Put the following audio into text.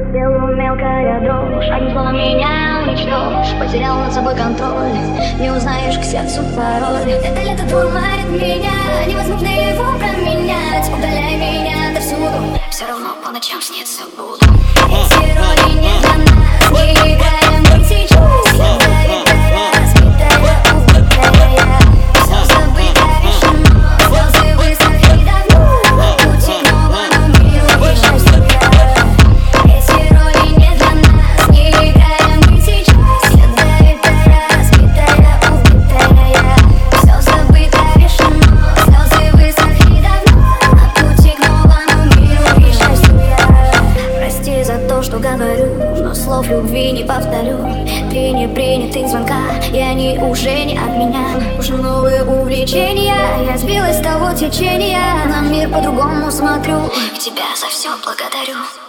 телу мелкая дрожь, одним словом меня уничтожь. Потерял над собой контроль, не узнаешь к сердцу пароль. Это лето дурманит меня, невозможно его променять. Удаляй меня отовсюду, все равно по ночам снится буду. Эти роли не для нас, не играем мы сейчас. Ядовитая, разбитая, убитая, все забыто решено, слезы высохли давно. Пути к новому миру и счастью я. Эти роли не для нас, не играем мы сейчас. Ядовитая, разбитая, убитая, все забыто решено, слезы высохли давно. Пути к новому миру и счастью я. Прости за то, что говорю, но слов любви не повторю. Три непринятых звонка, и они уже не от меня. Уже новые увлечения, я сбилась с того течения. На мир по-другому смотрю, и тебя за все благодарю.